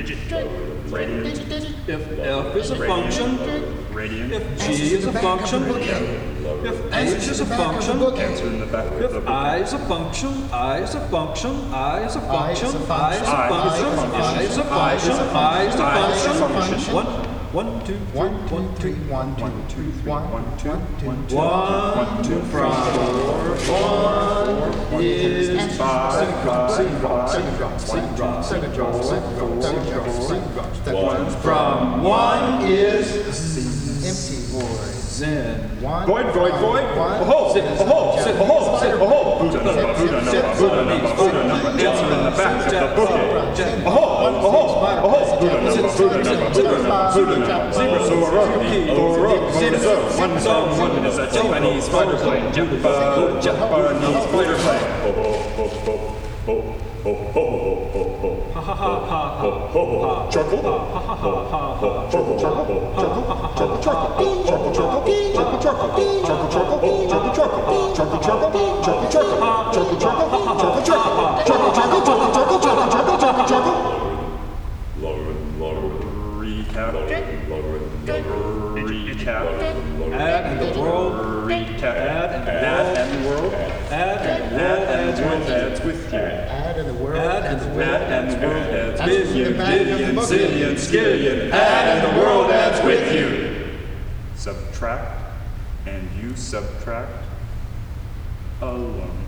If f is a function, if g is a function, if h is a function, if I is a function, I is a function, I is a function, I is a function, I is a function, I is a function. 1, 2, 3, 1, 2, 1, 2, 3, 1, 2, 1, 2 from 1 is from 1 is empty void. Zen. Void. Oh, Buddha number. Answer in the back of the booklet. One is a Japanese fighter plane. Japanese fighter plane. Add and the world. Add and the world. Adds with you. Add and the world. Add and the world adds with you. Billion, zillion, skillion. Add and the world adds with you. Subtract and you subtract alone.